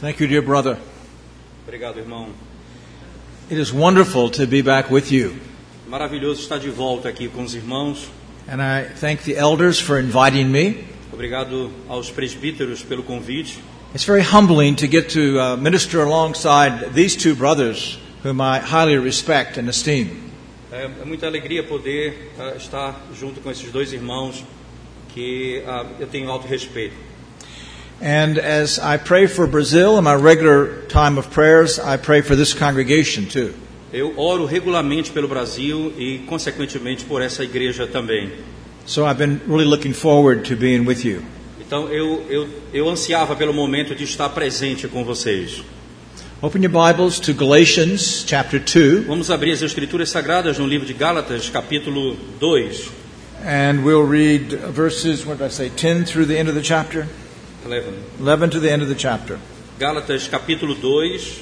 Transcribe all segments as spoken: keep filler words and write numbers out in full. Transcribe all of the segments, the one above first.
Thank you, dear brother. Obrigado, irmão. It is wonderful to be back with you. Maravilhoso estar de volta aqui com os irmãos. And I thank the elders for inviting me. Obrigado aos presbíteros pelo convite. It's very humbling to get to uh, minister alongside these two brothers whom I highly respect and esteem. É, é muita alegria poder uh, estar junto com esses dois irmãos que uh, eu tenho alto respeito. And as I pray for Brazil in my regular time of prayers, I pray for this congregation too. Eu oro regularmente pelo Brasil e, consequentemente, por essa igreja também. So I've been really looking forward to being with you. Então, eu, eu, eu ansiava pelo momento de estar presente com vocês. Open your Bibles to Galatians chapter two. Vamos abrir as Escrituras Sagradas no livro de Gálatas, capítulo dois. And we'll read verses, what did I say, ten through the end of the chapter? eleven. eleven to the end of the chapter. Gálatas, capítulo dois.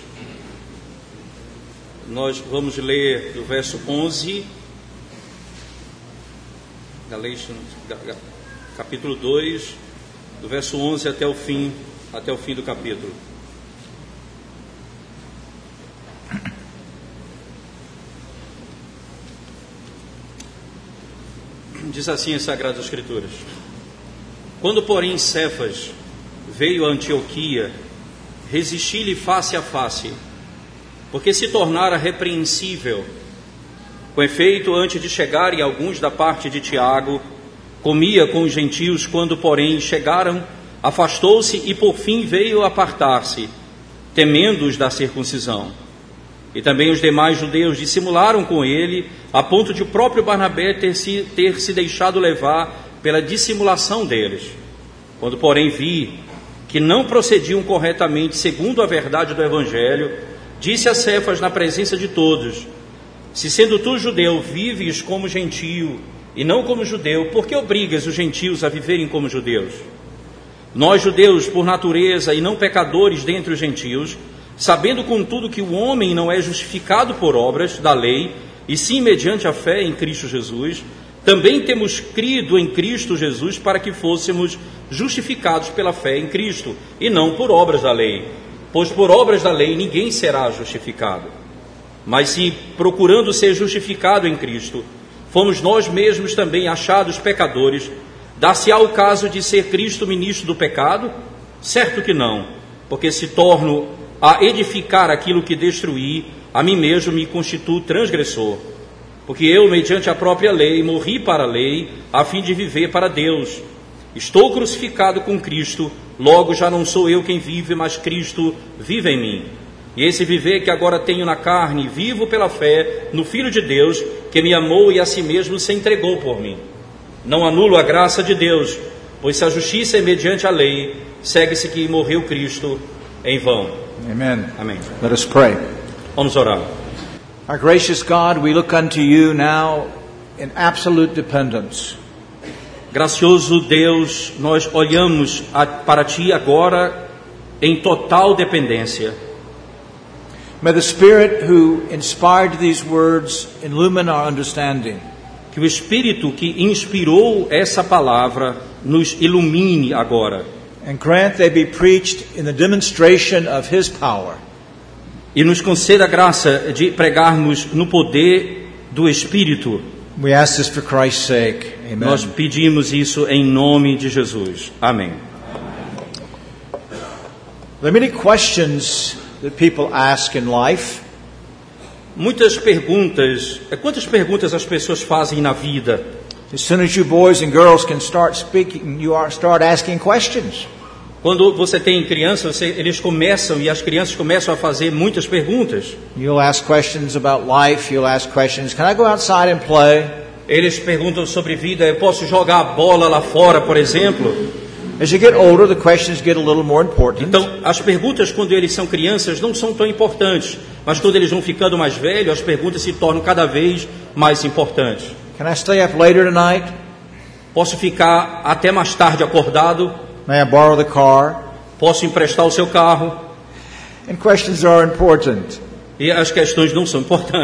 Nós vamos ler do verso onze. Galatians, capítulo dois, do verso onze até o fim, até o fim do capítulo. Diz assim as Sagradas Escrituras: Quando, porém, Cefas veio a Antioquia, resisti-lhe face a face, porque se tornara repreensível. Com efeito, antes de chegarem alguns da parte de Tiago, comia com os gentios. Quando, porém, chegaram, afastou-se e por fim veio apartar-se, temendo-os da circuncisão. E também os demais judeus dissimularam com ele, a ponto de o próprio Barnabé ter se, ter se deixado levar pela dissimulação deles. Quando, porém, vi que não procediam corretamente segundo a verdade do Evangelho, disse a Cefas na presença de todos: Se sendo tu judeu, vives como gentio e não como judeu, por que obrigas os gentios a viverem como judeus? Nós, judeus, por natureza e não pecadores dentre os gentios, sabendo contudo que o homem não é justificado por obras da lei, e sim mediante a fé em Cristo Jesus, também temos crido em Cristo Jesus para que fôssemos justificados pela fé em Cristo, e não por obras da lei. Pois por obras da lei ninguém será justificado. Mas se, procurando ser justificado em Cristo, fomos nós mesmos também achados pecadores, dar-se-á o caso de ser Cristo ministro do pecado? Certo que não, porque se torno a edificar aquilo que destruí, a mim mesmo me constituo transgressor. Porque eu, mediante a própria lei, morri para a lei, a fim de viver para Deus. Estou crucificado com Cristo, logo já não sou eu quem vive, mas Cristo vive em mim. E esse viver que agora tenho na carne, vivo pela fé no Filho de Deus, que me amou e a si mesmo se entregou por mim. Não anulo a graça de Deus, pois se a justiça é mediante a lei, segue-se que morreu Cristo em vão. Amen. Amém. Let us pray. Vamos orar. Our gracious God, we look unto you now in absolute dependence. Gracioso Deus, nós olhamos a, para Ti agora em total dependência. May the Spirit who inspired these words illumine our understanding. Que o Espírito que inspirou essa palavra nos ilumine agora. And grant they be preached in the demonstration of His power. E nos conceda a graça de pregarmos no poder do Espírito. We ask this for Christ's sake. Amen. Nós pedimos isso em nome de Jesus. Amém. There are many questions that people ask in life. Muitas perguntas. Quantas perguntas as pessoas fazem na vida? As soon as you boys and girls can start speaking, you are start asking questions. Quando você tem crianças, você, eles começam e as crianças começam a fazer muitas perguntas. You'll ask questions about life. You'll ask questions, can I go outside and play? Eles perguntam sobre vida. Eu posso jogar a bola lá fora, por exemplo? As you get older, the questions get a little more important. Então, as perguntas quando eles são crianças não são tão importantes, mas quando eles vão ficando mais velhos, as perguntas se tornam cada vez mais importantes. Can I stay up later tonight? Posso ficar até mais tarde acordado? May I borrow the car? Posso emprestar o seu carro? And questions are important. E as questões não são importantes.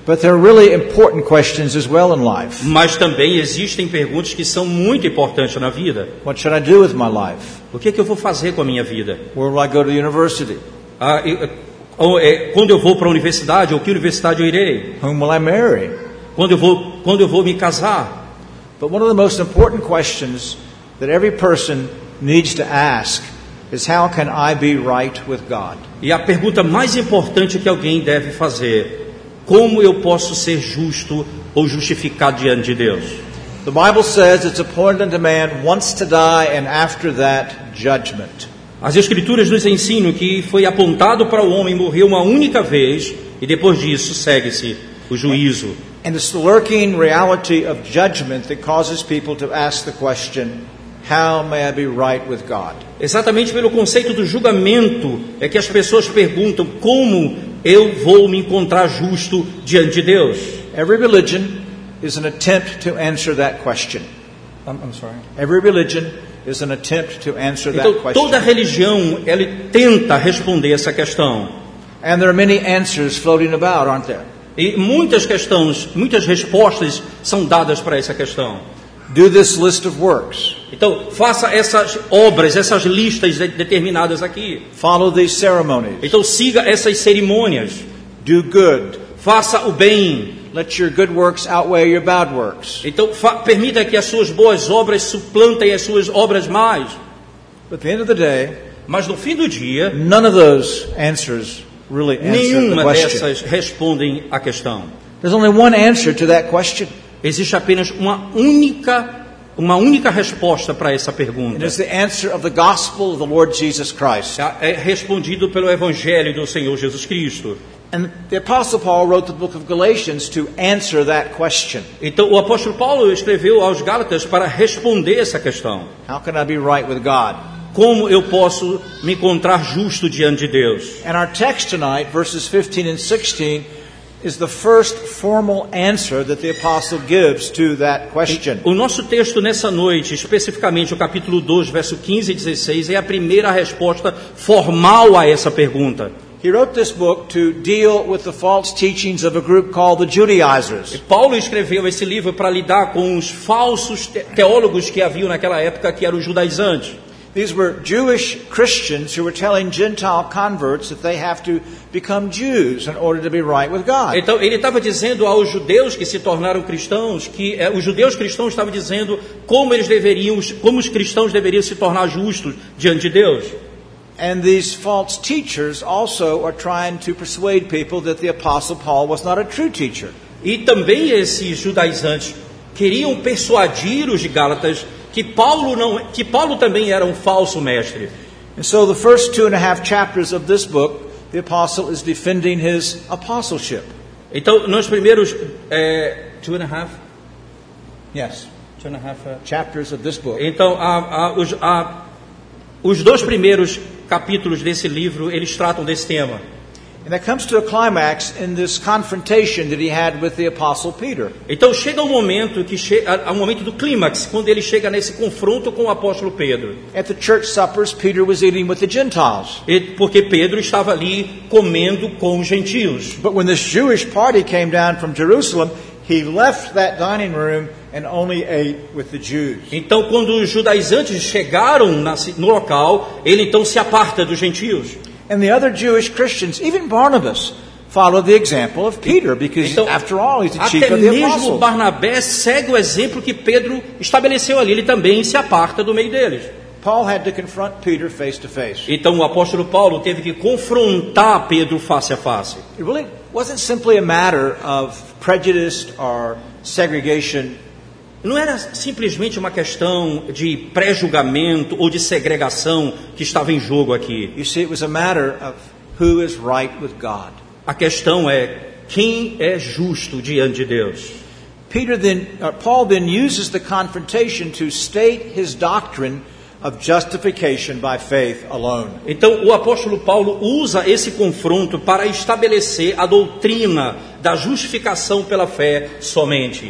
But there are really important questions as well in life. Mas também existem perguntas que são muito importantes na vida. What should I do with my life? O que é que eu vou fazer com a minha vida? Where will I go to university? Ah, eu, ou, é, quando eu vou para a universidade, ou que universidade eu irei? Whom will I marry? Quando eu vou, quando eu vou me casar? But one of the most important questions that every person needs to ask is how can I be right with God? E a pergunta mais importante que alguém deve fazer: como eu posso ser justo ou justificado diante de Deus? The Bible says it's appointed unto man once to die and after that judgment. As Escrituras nos ensinam que foi apontado para o homem morrer uma única vez e depois disso segue-se o juízo. And it's the lurking reality of judgment that causes people to ask the question, how may I be right with God? Exatamente pelo conceito do julgamento é que as pessoas perguntam como eu vou me encontrar justo diante de Deus. Every religion is an attempt to answer that question. I'm, I'm sorry. Every religion is an attempt to answer that Então, question. toda religião, ela tenta responder essa questão. And there are many answers floating about, aren't there? E muitas questões, muitas respostas são dadas para essa questão. Do this list of works. Então, faça essas obras, essas listas de- determinadas aqui. Follow these ceremonies. Então, siga essas cerimônias. Do good. Faça o bem. Let your good works outweigh your bad works. Então, fa- permita que as suas boas obras suplantem as suas obras más. But at the end of the day, Mas no fim do dia, none of those answers really answer the nenhuma question. dessas respondem à questão. There's only one answer to that question. Existe apenas uma única, uma única resposta para essa It pergunta. is the answer of the gospel of the Lord Jesus Christ. É respondido pelo Evangelho do Senhor Jesus Cristo. And the Apostle Paul wrote the book of Galatians to answer that question. Então, o apóstolo Paulo escreveu aos Gálatas para responder essa questão. How can I be right with God? Como eu posso me encontrar justo diante de Deus? And our text tonight, verses fifteen and sixteen, is the first formal answer that the apostle gives to that question. O nosso texto nessa noite, especificamente o capítulo dois, verso quinze e dezesseis, é a primeira resposta formal a essa pergunta. He wrote this book to deal with the false teachings of a group called the Judaizers. Paulo escreveu esse livro para lidar com os falsos te- teólogos que haviam naquela época, que eram os judaizantes. These were Jewish Christians who were telling Gentile converts that they have to become Jews in order to be right with God. Então, ele estava dizendo aos judeus que se tornaram cristãos, que eh, os judeus cristãos estavam dizendo como eles deveriam, como os cristãos deveriam se tornar justos diante de Deus. And these false teachers also are trying to persuade people that the Apostle Paul was not a true teacher. E também esses judaizantes queriam persuadir os gálatas que Paulo não, que Paulo também era um falso mestre. And so the first two and a half chapters of this book, the apostle is defending his apostleship. Então, nos primeiros é, two and a half, Yes, two and a half, uh, chapters of this book. então a, a, os, a, os dois primeiros capítulos desse livro, eles tratam desse tema. And that comes to a climax in this confrontation that he had with the apostle Peter. Então chega um momento que chega, ao momento do clímax, quando ele chega nesse confronto com o apóstolo Pedro. At the church suppers, Peter was eating with the Gentiles. E, porque Pedro estava ali comendo com os gentios. But when this Jewish party came down from Jerusalem, he left that dining room and only ate with the Jews. Então, quando os judaizantes chegaram na, no local, ele então se aparta dos gentios. And the other Jewish Christians, even Barnabas, followed the example of Peter because, Então, after all, he's the chief até of the mesmo apostles. Barnabé segue o exemplo que Pedro estabeleceu ali. Ele também se aparta do meio deles. Paul had to confront Peter face to face. Então, o apóstolo Paulo teve que confrontar Pedro face a face. It really wasn't simply a matter of prejudice or segregation. Não era simplesmente uma questão de pré-julgamento ou de segregação que estava em jogo aqui. You see, it was a matter of who is right with God. A questão é quem é justo diante de Deus. Peter then, uh, Paul then uses the confrontation to state his doctrine of justification by faith alone. Então, o apóstolo Paulo usa esse confronto para estabelecer a doutrina da justificação pela fé somente.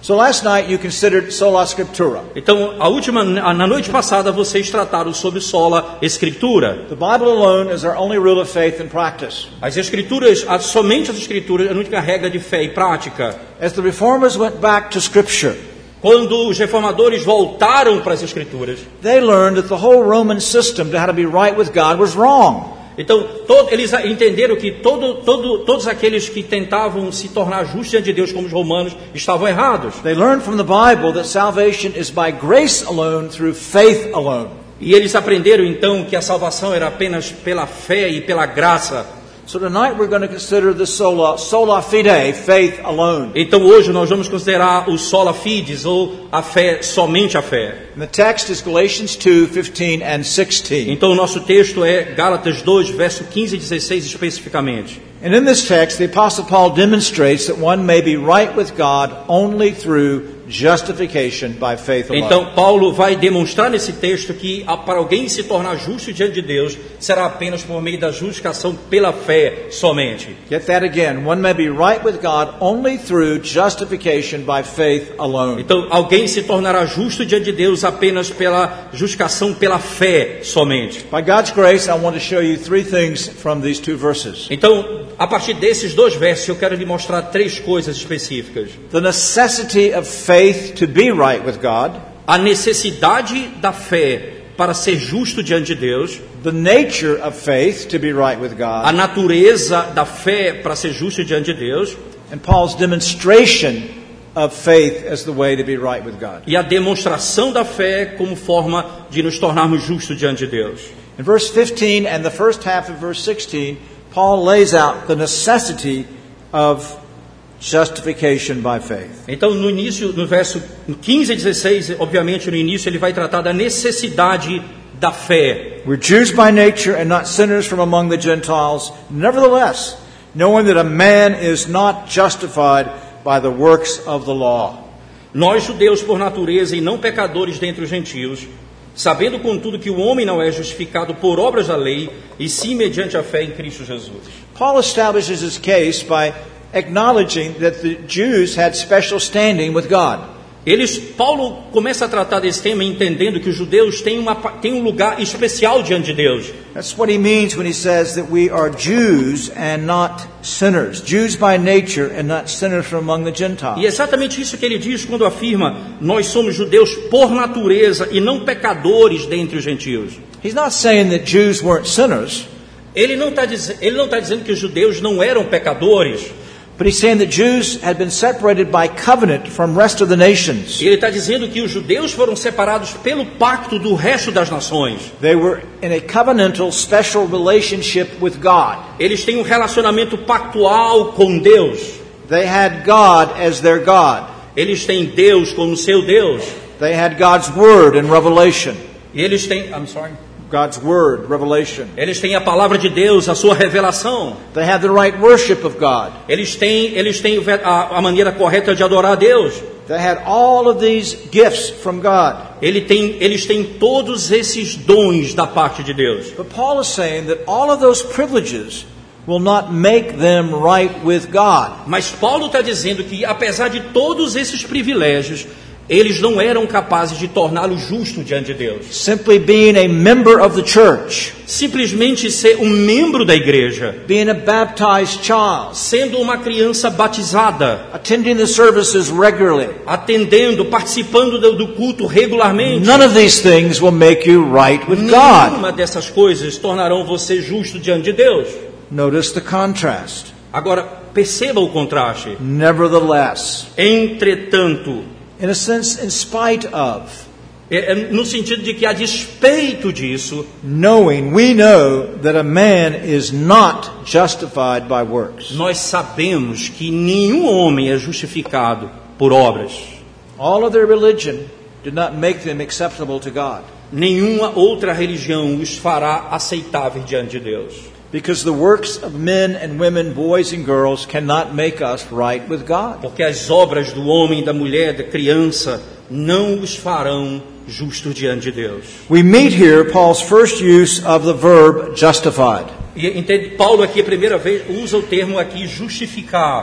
So last night you considered sola scriptura. Então, a última, na noite passada, vocês trataram sobre sola escritura. The Bible alone is our only rule of faith and practice. As escrituras, somente as escrituras, é a única regra de fé e prática. As the reformers went back to Scripture, Quando os reformadores voltaram para as escrituras, they learned that the whole Roman system to how to be right with God was wrong. então todo, eles entenderam que todo, todo, todos aqueles que tentavam se tornar justos diante de Deus como os romanos estavam errados. They learned from the Bible that salvation is by grace alone through faith alone. E eles aprenderam então que a salvação era apenas pela fé e pela graça. So tonight we're going to consider the sola, sola fide, faith alone. Então hoje nós vamos considerar o sola fides, ou a fé, somente a fé. And the text is Galatians two, fifteen and sixteen. Então o nosso texto é Gálatas dois, verso quinze e dezesseis especificamente. And in this text, the Apostle Paul demonstrates that one may be right with God only through justification by faith alone. Então Paulo vai demonstrar nesse texto que para alguém se tornar justo diante de Deus será apenas por meio da justificação pela fé somente. Get that again. One may be right with God only through justification by faith alone. Então alguém se tornará justo diante de Deus apenas pela justificação pela fé somente. By God's grace, I want to show you three things from these two verses. Então, a partir desses dois versos, eu quero lhe mostrar três coisas específicas. The necessity of faith to be right with God, A necessidade da fé para ser justo diante de Deus, the nature of faith to be right with a God, natureza da fé para ser justo diante de Deus, and Paul's demonstration of faith as the way to be right with God. e a demonstração da fé como forma de nos tornarmos justos diante de Deus. In verse fifteen and the first half of verse sixteen, Paul lays out the necessity of justification by faith. Então, no início, no verso quinze e dezesseis, obviamente no início ele vai tratar da necessidade da fé. We're Jews by nature and not sinners from among the Gentiles. Nevertheless, knowing that a man is not justified by the works of the law. Nós, judeus por natureza e não pecadores dentre os gentios, sabendo contudo que o homem não é justificado por obras da lei, e sim mediante a fé em Cristo Jesus. Paul establishes his case by acknowledging that the Jews had special standing with God. Eles, Paulo começa a tratar desse tema entendendo que os judeus têm, uma, têm um lugar especial diante de Deus. That's what he means when he says that we are Jews and not sinners. Jews by nature and not sinners from among the Gentiles. E é exatamente isso que ele diz quando afirma: nós somos judeus por natureza e não pecadores dentre os gentios. He's not saying that Jews weren't sinners, Ele não está diz, ele não está dizendo que os judeus não eram pecadores. but he's saying that Jews had been separated by covenant from rest of the nations. Ele está dizendo que os judeus foram separados pelo pacto do resto das nações. They were in a covenantal special relationship with God. Eles têm um relacionamento pactual com Deus. They had God as their God. Eles têm Deus como seu Deus. They had God's word in Revelation. E eles têm, I'm sorry. God's word, Revelation. Eles têm a palavra de Deus, a sua revelação. They had the right worship of God. Eles têm, eles têm a, a maneira correta de adorar a Deus. They had all of these gifts from God. Ele tem, eles têm todos esses dons da parte de Deus. But Paul is saying that all of those privileges will not make them right with God. Mas Paulo está dizendo que, apesar de todos esses privilégios, eles não eram capazes de torná-lo justo diante de Deus. Simply being a member of the church, Simplesmente ser um membro da igreja, being a baptized child, sendo uma criança batizada, attending the services regularly. atendendo, participando do, do culto regularmente. None of these things will make you right with God. Nenhuma dessas coisas tornarão você justo diante de Deus. Notice the contrast. Agora, perceba o contraste. Nevertheless, Entretanto, in a sense, in spite of, é, é, no sentido de que a despeito disso, knowing, we know that a man is not justified by works. nós sabemos que nenhum homem é justificado por obras. All of their religion did not make them acceptable to God. Nenhuma outra religião os fará aceitáveis diante de Deus. Because the works of men and women, boys and girls, cannot make us right with God. Porque as obras do homem, da mulher, da criança não os farão justos diante de Deus. We meet here Paul's first use of the verb justified. E entende, Paulo aqui a primeira vez usa o termo aqui justificar.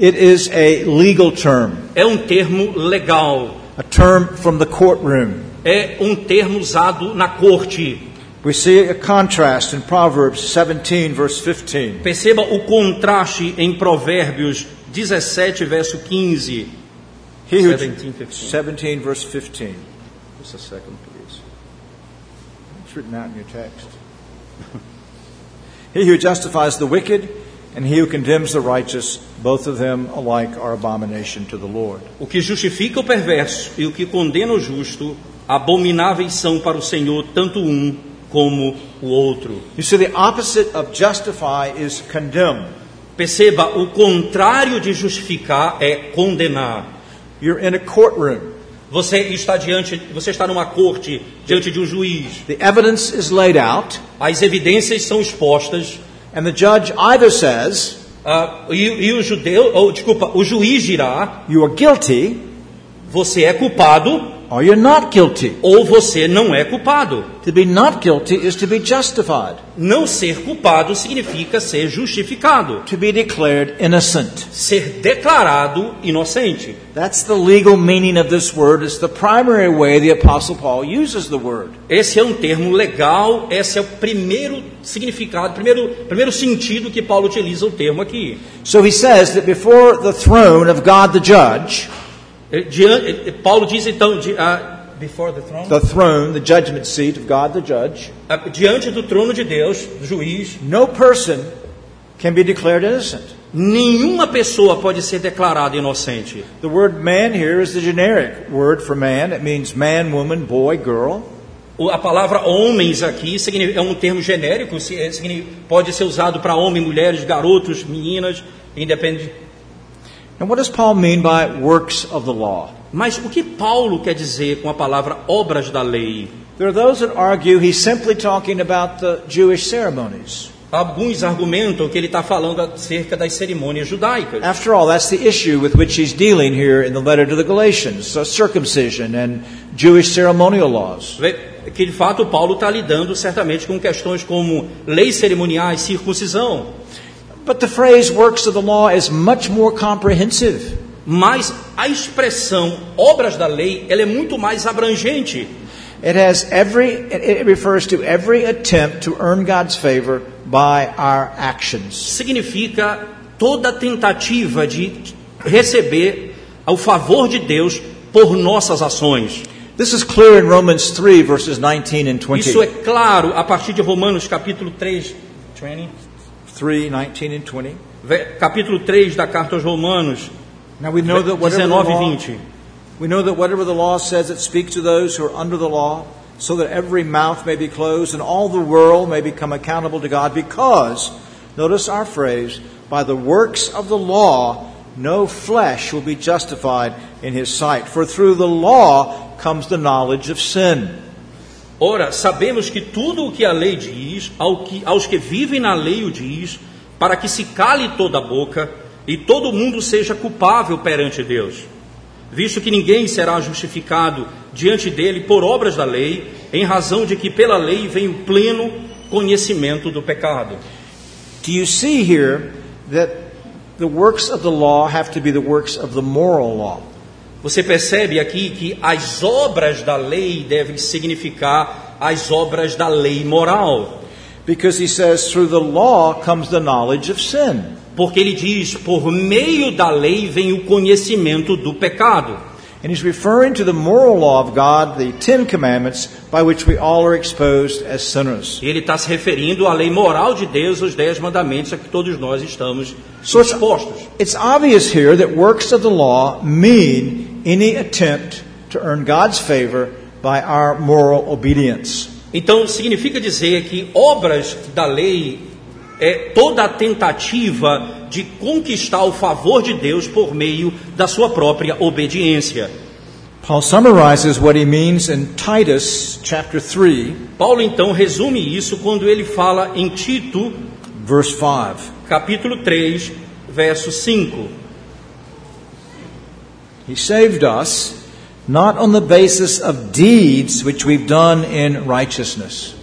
It is a legal term, é um termo legal, a term from the courtroom. é um termo usado na corte. We see a contrast in Proverbs seventeen, verse fifteen. Perceba o contraste em Provérbios dezessete, verso quinze. He who, seventeen, fifteen. seventeen, verse fifteen. Just a second, please. It's written out in your text. He who justifies the wicked and he who condemns the righteous, both of them alike are abomination to the Lord. O que justifica o perverso e o que condena o justo, abomináveis são para o Senhor, tanto um como o outro. You see, the opposite of justify is condemn. Perceba, o contrário de justificar é condenar. You're in a courtroom. Você está diante, você está numa corte, diante de um juiz. The evidence is laid out, As evidências são expostas, and the judge either says, ah, e, e o judeu, ou, desculpa, o juiz dirá: you are guilty, você é culpado or you're not guilty. ou você não é culpado. To be not guilty is to be justified, Não ser culpado significa ser justificado, to be declared innocent. ser declarado inocente. That's the legal meaning of this word. It's the primary way the Apostle Paul uses the word. Esse é um termo legal, esse é o primeiro significado, primeiro, primeiro sentido que Paulo utiliza o termo aqui. So he says that before the throne of God the judge, Diante, Paulo diz então, di, uh, before the throne, the throne, the judgment seat of God the judge, uh, diante do trono de Deus, do juiz, no person can be declared innocent. nenhuma pessoa pode ser declarada inocente. The word man here is the generic word for man. It means man, woman, boy, girl. O- A palavra homens aqui significa- é um termo genérico, se- é, significa- pode ser usado para homens, mulheres, garotos, meninas, independe. And what does Paul mean by works of the law? Mas o que Paulo quer dizer com a palavra obras da lei? There are those that argue he's simply talking about the Jewish ceremonies. Alguns argumentam que ele está falando acerca das cerimônias judaicas. After all, that's the issue with which he's dealing here in the letter to the Galatians, so circumcision and Jewish ceremonial laws. Vê que de fato Paulo está lidando certamente com questões como leis cerimoniais, circuncisão. But the phrase works of the law is much more comprehensive. Mas a expressão obras da lei, ela é muito mais abrangente. It has every, it refers to every attempt to earn God's favor by our actions. Significa toda tentativa de receber o favor de Deus por nossas ações. This is clear in Romans three, verses nineteen and twenty. Isso é claro a partir de Romanos capítulo três, three, nineteen and twenty. capítulo três da carta aos Romanos, Now we know that whatever the dezenove e law, vinte. we know that whatever the law says, it speaks to those who are under the law, so that every mouth may be closed and all the world may become accountable to God, because, notice our phrase, by the works of the law, no flesh will be justified in his sight. For through the law comes the knowledge of sin. Ora, sabemos que tudo o que a lei diz, ao que, aos que vivem na lei o diz, para que se cale toda a boca e todo mundo seja culpável perante Deus, visto que ninguém será justificado diante dele por obras da lei, em razão de que pela lei vem o pleno conhecimento do pecado. Do you see here that the works of the law have to be the works of the moral law? Você percebe aqui que as obras da lei devem significar as obras da lei moral. Because he says, through the law comes the knowledge of sin. Porque ele diz, por meio da lei vem o conhecimento do pecado. And he's referring to the moral law of God, the Ten Commandments, by which we all are exposed as sinners. Ele está se referindo à lei moral de Deus, os dez mandamentos a que todos nós estamos So it's, expostos. it's obvious here that works of the law mean any attempt to earn God's favor by our moral obedience. Então, significa dizer que obras da lei é toda a tentativa de conquistar o favor de Deus por meio da sua própria obediência. Paul summarizes what he means in Titus chapter three, Paulo então resume isso quando ele fala em Tito, verse five. capítulo três, verso cinco. He saved us not on the basis of deeds which we've done in righteousness.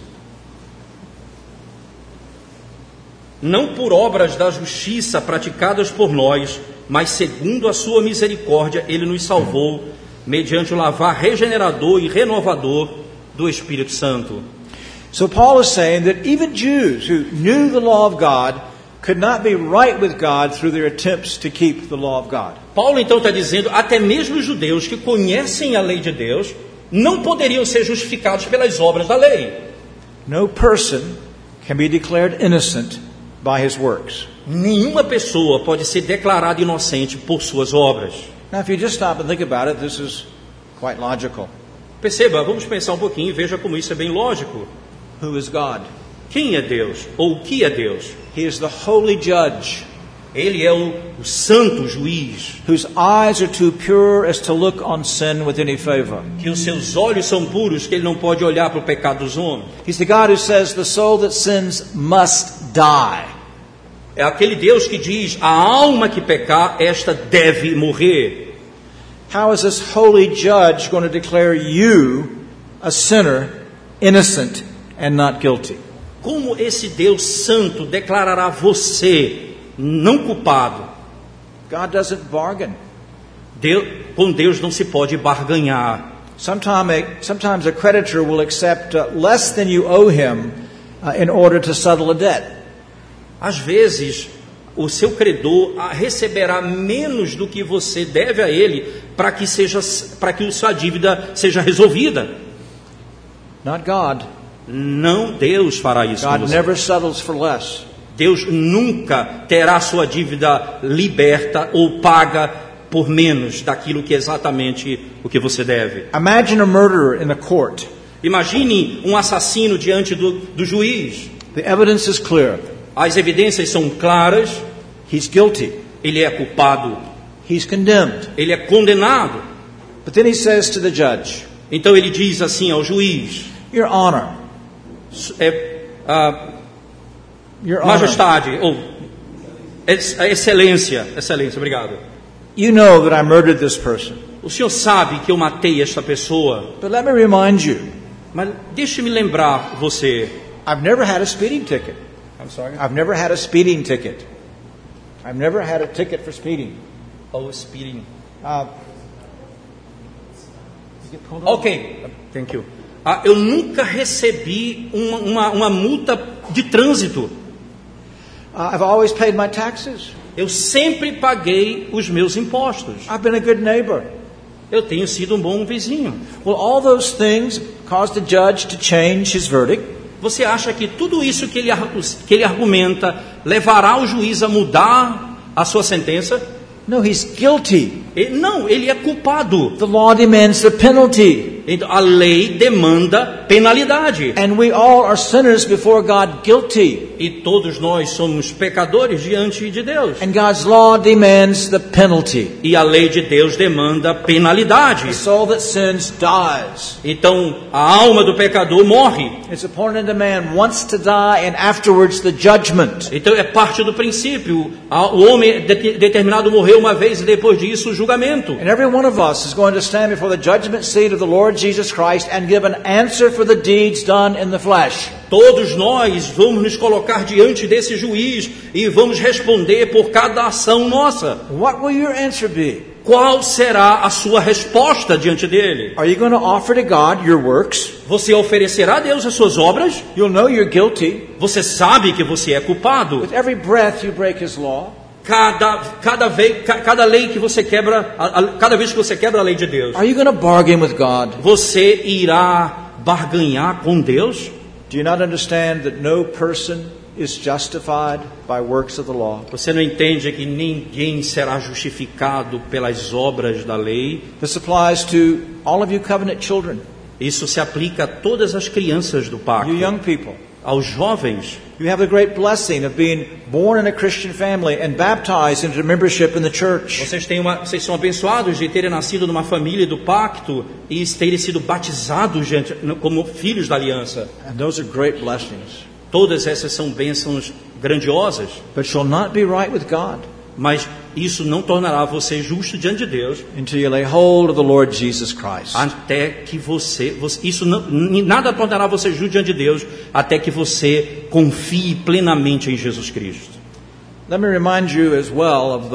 Não por obras da justiça praticadas por nós, mas segundo a sua misericórdia, ele nos salvou mediante o lavar regenerador e renovador do Espírito Santo. So Paul is saying that even Jews who knew the law of God could not be right with God through their attempts to keep the law of God. Paulo então está dizendo, até mesmo os judeus que conhecem a lei de Deus, não poderiam ser justificados pelas obras da lei. No person can be declared innocent by his works. Nenhuma pessoa pode ser declarada inocente por suas obras. Now, if you just stop and think about it, this is quite logical. Perceba, vamos pensar um pouquinho e veja como isso é bem lógico. Who is God? Quem é Deus? Ou o que é Deus? He is the holy judge, Ele é o, o santo juiz, whose eyes are too pure as to look on sin with any favor. que os seus olhos são puros, que ele não pode olhar para o pecado dos homens. He's the God who says the soul that sins must die. É aquele Deus que diz, a alma que pecar, esta deve morrer. How is this holy judge going to declare you, a sinner, innocent and not guilty? Como esse Deus santo declarará você não culpado? God doesn't bargain. Deus, com Deus não se pode barganhar. Sometimes a, sometimes a creditor will accept uh, less than you owe him uh, in order to settle a debt. Às vezes, o seu credor receberá menos do que você deve a ele para que seja, para que a sua dívida seja resolvida. Not God. Não Deus fará isso com God você. never settles for less. Deus nunca terá sua dívida liberta ou paga por menos daquilo que é exatamente o que você deve. Imagine a murderer in a court. Imagine um assassino diante do, do juiz. The evidence is clear. As evidências são claras. He's guilty. Ele é culpado. He's condemned. Ele é condenado. But then he says to the judge, Então ele diz assim ao juiz, Your Honor, é, ah, Your Honor, majestade, ou ex- excelência, excelência, obrigado. you know that I murdered this person. O senhor sabe que eu matei esta pessoa, But let me remind you, mas deixe-me lembrar você. I've never had a speeding ticket. I'm sorry. I've never had a speeding ticket. I've never had a ticket for speeding. Oh, speeding. Uh, you get pulled over? Ok, thank you. Ah, eu nunca recebi uma, uma, uma multa de trânsito. Uh, I've always paid my taxes. Eu sempre paguei os meus impostos. I've been a good neighbor. Eu tenho sido um bom vizinho. Well, all those things caused the judge to change his verdict? Você acha que tudo isso que ele, que ele argumenta levará o juiz a mudar a sua sentença? No, he's guilty. Ele, não, ele é culpado. The law demands the penalty. Então, a lei demanda penalidade. And we all are sinners before God, guilty. E todos nós somos pecadores diante de Deus. And God's law demands the penalty. E a lei de Deus demanda penalidade. The soul that sins dies. Então, a alma do pecador morre. It's appointed a man once to die and afterwards the judgment. Então, é parte do princípio. O homem determinado morreu uma vez e depois disso o julgamento. And every one of us is going to stand before the judgment seat of the Lord Jesus Christ and give an answer for the deeds done in the flesh. Todos nós vamos nos colocar diante desse juiz e vamos responder por cada ação nossa. What will your answer be? Qual será a sua resposta diante dele? Are you going to offer to God your works? Você oferecerá a Deus as suas obras? You'll know you're guilty. Você sabe que você é culpado. With every breath you break His law. Cada, cada, vez, cada lei que você quebra, a, a, cada vez que você quebra a lei de Deus, Are you going to bargain with God? você irá barganhar com Deus? Do you not understand that no person is justified by works of the law? Você não entende que ninguém será justificado pelas obras da lei? This applies to all of you covenant children, Isso se aplica a todas as crianças do pacto, you young people. aos jovens. You have the great blessing of being born in a Christian family and baptized into membership in the church. Vocês, têm uma, vocês são abençoados de terem nascido numa família do pacto e terem sido batizados gente, como filhos da aliança. And those are great blessings. Todas essas são bênçãos grandiosas, But you'll not be right with God mas isso não tornará você justo diante de Deus until you lay hold of the Lord Jesus Christ. até que você, você isso não, nada tornará você justo diante de Deus até que você confie plenamente em Jesus Cristo. Let me remind you as well of the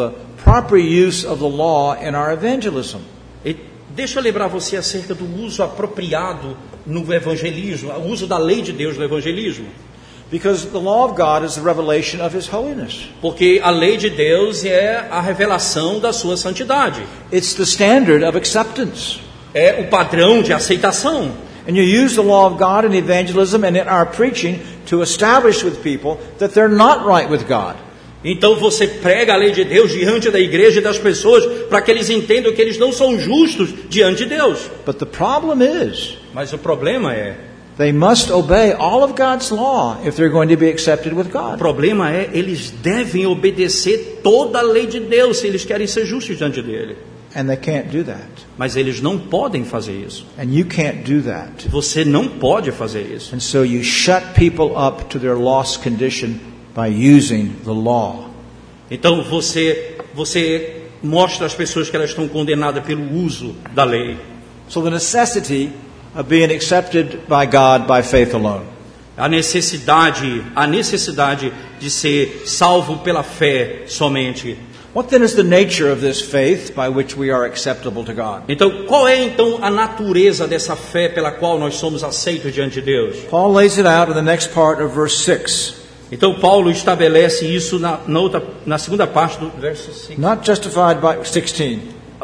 proper use of the law in our evangelism. E deixa eu lembrar você acerca do uso apropriado no evangelismo, o uso da lei de Deus no evangelismo. Because the law of God is the revelation of His holiness. Porque a lei de Deus é a revelação da sua santidade. It's the standard of acceptance. É o padrão de aceitação. And you use the law of God in evangelism and in our preaching to establish with people that they're not right with God. Então você prega a lei de Deus diante da igreja e das pessoas para que eles entendam que eles não são justos diante de Deus. But the problem is, Mas o problema é, they must obey all of God's law if they're going to be accepted with o God. problema é eles devem obedecer toda a lei de Deus se eles querem ser justos diante dele. And they can't do that. Mas eles não podem fazer isso. And you can't do that. Você não pode fazer isso. And so you shut people up to their lost condition by using the law. Então você você mostra às pessoas que elas estão condenadas pelo uso da lei. So the necessity of being accepted by God by faith alone. A necessidade, a necessidade de ser salvo pela fé somente. What then is the nature of this faith by which we are acceptable to God? Então, qual é então a natureza dessa fé pela qual nós somos aceitos diante de Deus? Paul lays it out in the next part of verse six. Então Paulo estabelece isso na, na, outra, na segunda parte do verso cinco, Not justified by sixteen.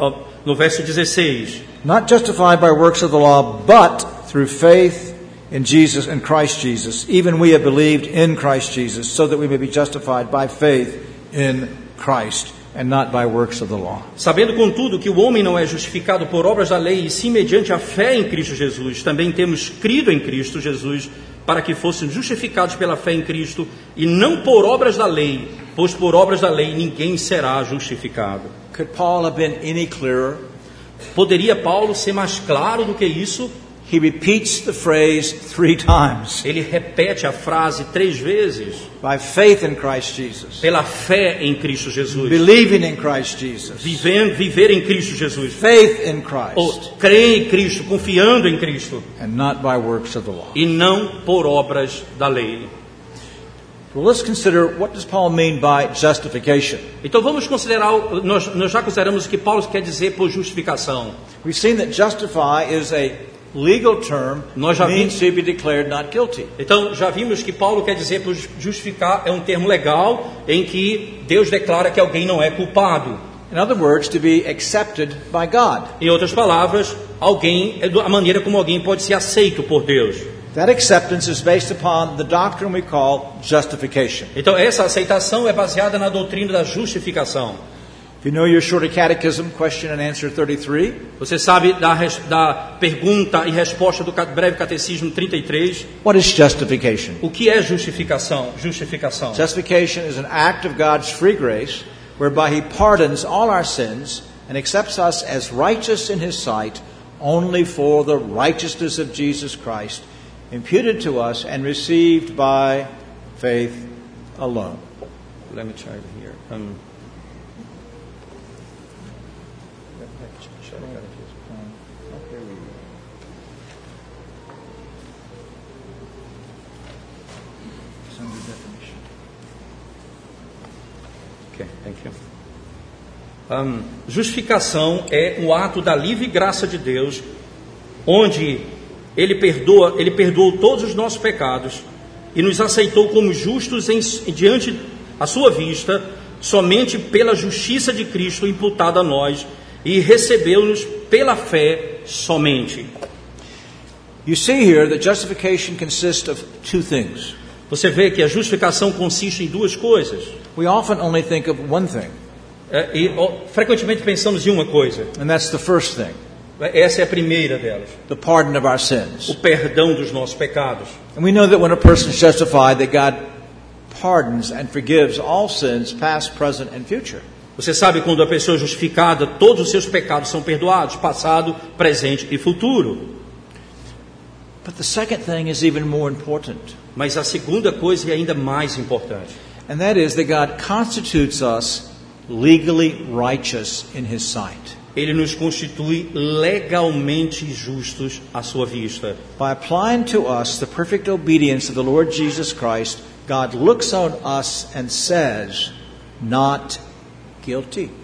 no verso dezesseis. Not justified by works of the law, but through faith in Jesus and Christ Jesus. Even we have believed in Christ Jesus, so that we may be justified by faith in Christ, and not by works of the law. Sabendo, contudo, que o homem não é justificado por obras da lei, e sim mediante a fé em Cristo Jesus. Também temos crido em Cristo Jesus, para que fôssemos justificados pela fé em Cristo, e não por obras da lei, pois por obras da lei ninguém será justificado. Could Paul have been any clearer? Poderia Paulo ser mais claro do que isso? He repeats the phrase three times. Ele repete a frase três vezes. By faith in Christ Jesus. Pela fé em Cristo Jesus. Believing in Christ Jesus. Vivendo, viver em Cristo Jesus. Faith in Christ. Ou crer em Cristo, confiando em Cristo. And not by works of the law. E não por obras da lei. Well, let's consider what does Paul mean by justification. Então vamos considerar, nós, nós já consideramos o que Paulo quer dizer por justificação. We've seen that justify is a legal term, Nós já means vimos- to be declared not guilty. Então já vimos que Paulo quer dizer por justificar é um termo legal em que Deus declara que alguém não é culpado. In other words, to be accepted by God. Em outras palavras, alguém é a maneira como alguém pode ser aceito por Deus. That acceptance is based upon the doctrine we call justification. Então essa aceitação é baseada na doutrina da justificação. If you know your shorter catechism, question and answer thirty-three, Você sabe da, res- da pergunta e resposta do ca- breve catecismo trinta e três? what is justification? O que é justificação? Justificação. Justification is an act of God's free grace whereby He pardons all our sins and accepts us as righteous in His sight only for the righteousness of Jesus Christ, imputed to us and received by faith alone. Let me try here. Um, okay, thank you. Um, justificação é um ato da livre graça de Deus, onde Ele perdoa, Ele perdoou todos os nossos pecados e nos aceitou como justos em, diante à sua vista, somente pela justiça de Cristo imputada a nós, e recebeu-nos pela fé somente. You see here that justification consists of two things. Você vê que a justificação consiste em duas coisas. We often only think of one thing, É, e ó, frequentemente pensamos em uma coisa. and that's the first thing, Essa é a primeira delas: the pardon of our o sins. perdão dos nossos pecados. And we know that when a person is justified, that God pardons and forgives all sins, past, present, and future. Você sabe, quando a pessoa é justificada, todos os seus pecados são perdoados, passado, presente e futuro. But the second thing is even more important, Mas a segunda coisa é ainda mais importante. and that is that God constitutes us legally righteous in His sight. Ele nos constitui legalmente justos à sua vista. By applying to us the perfect obedience of the Lord Jesus Christ, God looks on us and says, not guilty.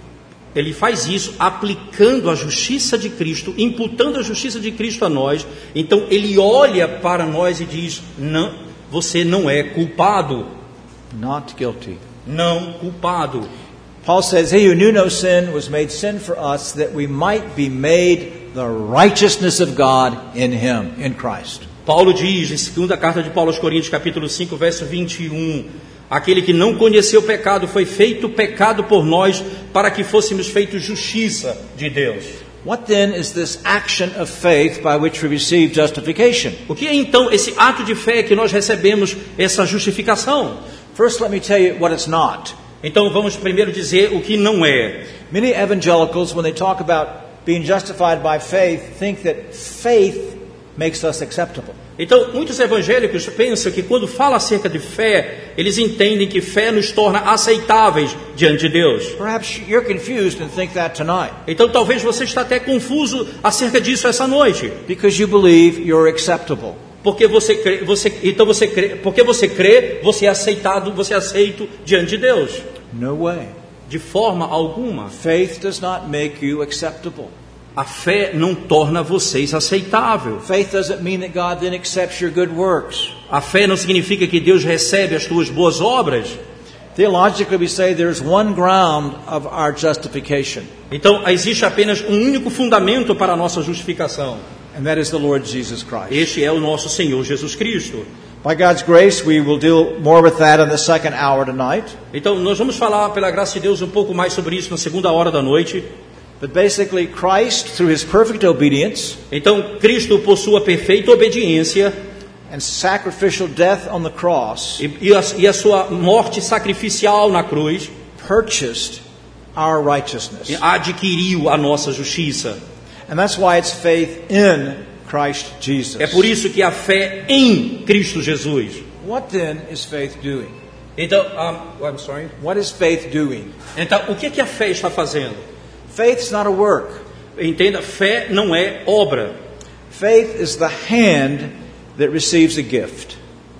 Ele faz isso aplicando a justiça de Cristo, imputando a justiça de Cristo a nós. Então ele olha para nós e diz: não, você não é culpado. Not guilty. Não culpado. Paul says, he who knew no sin was made sin for us, that we might be made the righteousness of God in him, in Christ. Paulo diz, em segunda carta de Paulo aos Coríntios, capítulo cinco, verso vinte e um, aquele que não conheceu o pecado foi feito pecado por nós, para que fôssemos feitos justiça de Deus. What then is this action of faith by which we receive justification? O que é então esse ato de fé que nós recebemos essa justificação? First, let me tell you what it's not. Então vamos primeiro dizer o que não é. Many evangelicals, when they talk about being justified by faith, think that faith makes us acceptable. Então, muitos evangélicos pensam que quando fala acerca de fé, eles entendem que fé nos torna aceitáveis diante de Deus. Perhaps you're confused and think that tonight. Então, talvez você está até confuso acerca disso essa noite. Because you believe you're acceptable. Porque você crê, você, então você crê, porque você crê, você é aceitado, você é aceito diante de Deus. No way. De forma alguma. Faith does not make you acceptable. A fé não torna vocês aceitável. Faith doesn't mean that God then accepts your good works. A fé não significa que Deus recebe as tuas boas obras. Theologically, we say there's one ground of our justification. Então, existe apenas um único fundamento para a nossa justificação. And that is the Lord Jesus Christ. Este é o nosso Senhor Jesus Cristo. By God's grace, we will deal more with that in the second hour tonight. Então, nós vamos falar, pela graça de Deus, um pouco mais sobre isso na segunda hora da noite. But basically, Christ, through his perfect obedience, então, Cristo, por sua perfeita obediência, and sacrificial death on the cross, e, e, a, e a sua morte sacrificial na cruz, purchased our righteousness. Adquiriu a nossa justiça. And that's why it's faith in Christ Jesus. É por isso que a fé em Cristo Jesus. What then is faith doing? Então, um, I'm sorry. What is faith doing? Então, o que que a fé está fazendo? Faith is not a work. Entenda, fé não é obra. Faith is the hand that receives a gift.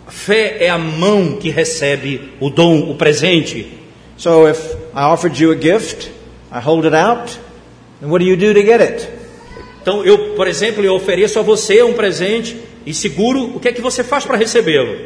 Fé é a mão que recebe o dom, o presente. So if I offered you a gift, I hold it out, and what do you do to get it? Então, eu, por exemplo, eu ofereço a você um presente e seguro, o que é que você faz para recebê-lo?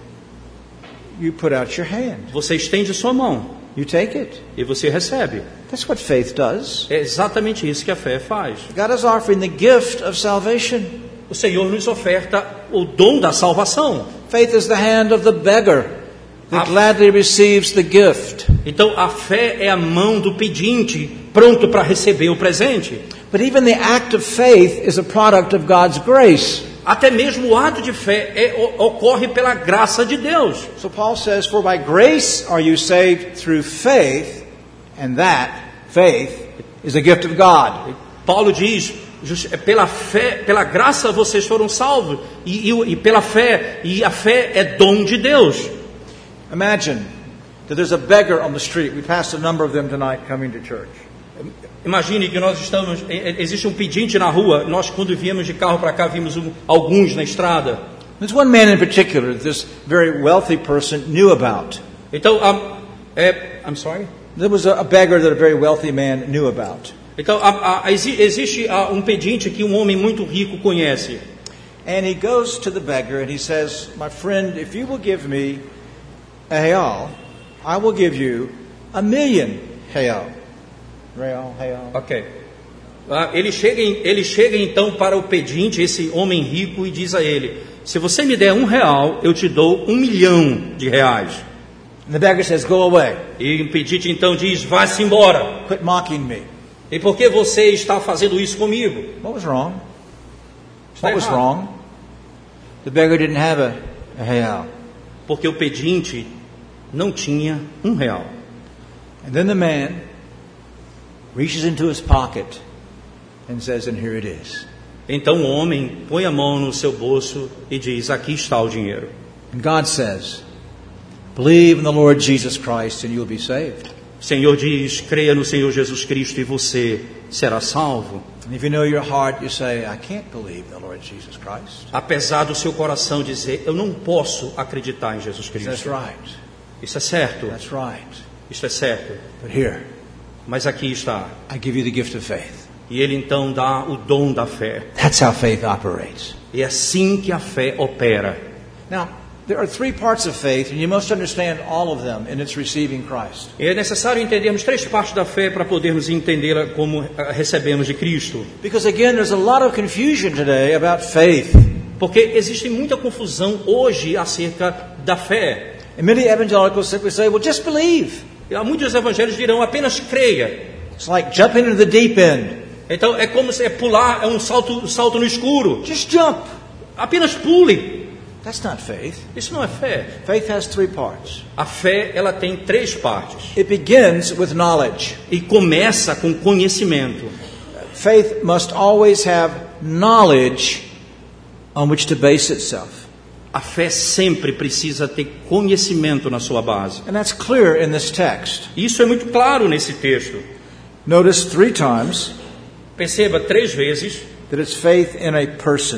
You put out your hand. Você estende sua mão. You take it. E você recebe. That's what faith does. É exatamente isso que a fé faz. God is offering the gift of salvation. O Senhor nos oferta o dom da salvação. Faith is the hand of the beggar that a... gladly receives the gift. Então a fé é a mão do pedinte pronto para receber o presente. But even the act of faith is a product of God's grace. Até mesmo o ato de fé é, ocorre pela graça de Deus. So Paul says, "For by grace are you saved through faith, and that faith is a gift of God." Paulo diz, pela fé, pela graça vocês foram salvos e, e, e pela fé, e a fé é dom de Deus. Imagine that there's a beggar on the street. We passed a number of them tonight coming to church. Imagine que nós estamos, existe um pedinte na rua. Nós, quando viemos de carro para cá, vimos um, alguns na estrada. There's one man in particular that this very wealthy person knew about. Então, um, é, I'm sorry. There was a beggar that a very wealthy man knew about. Então, a, a, existe a, um pedinte que um homem muito rico conhece. And he goes to the beggar and he says, "My friend, if you will give me a real, I will give you a million real." Real, real. Ok. Ah, ele, chega, ele chega então para o pedinte, esse homem rico, e diz a ele: se você me der um real, eu te dou um milhão de reais. And the beggar says, "Go away." E o pedinte então diz: vá-se embora. Quit mocking me. E por que você está fazendo isso comigo? What was wrong? Está What was errado. wrong? The beggar didn't have a, a real. Porque o pedinte não tinha um real. And then the man reaches into his pocket and says, "And here it is." Então o homem põe a mão no seu bolso e diz: aqui está o dinheiro. And God says, "Believe in the Lord Jesus Christ and you'll be saved." O Senhor diz: creia no Senhor Jesus Cristo e você será salvo. And if you know your heart, you say, "I can't believe in the Lord Jesus Christ." Apesar do seu coração dizer: eu não posso acreditar em Jesus Cristo. That's right. Isso é certo. That's right. Isso é certo. But here, Mas aqui está. I give you the gift of faith. E ele então dá o dom da fé. That's how faith operates. É assim que a fé opera. Now, there are three parts of faith, and you must understand all of them in its receiving Christ. É necessário entendermos três partes da fé para podermos entendê-la como recebemos de Cristo. Because again, there's a lot of confusion today about faith. Porque existe muita confusão hoje acerca da fé. And many evangelicals simply say, well, just believe. Há muitos evangelhos dirão apenas creia. It's like jumping into the deep end. Então é como se é pular, é um salto, salto no escuro. Just jump. Apenas pule. That's not faith. Isso não é fé. Faith has three parts. A fé, ela tem três partes. It begins with knowledge. E começa com conhecimento. Faith must always have knowledge on which to base itself. A fé sempre precisa ter conhecimento na sua base. And that's clear in this text. Isso é muito claro nesse texto. Notice three times Perceba três vezes. that it's faith in a person.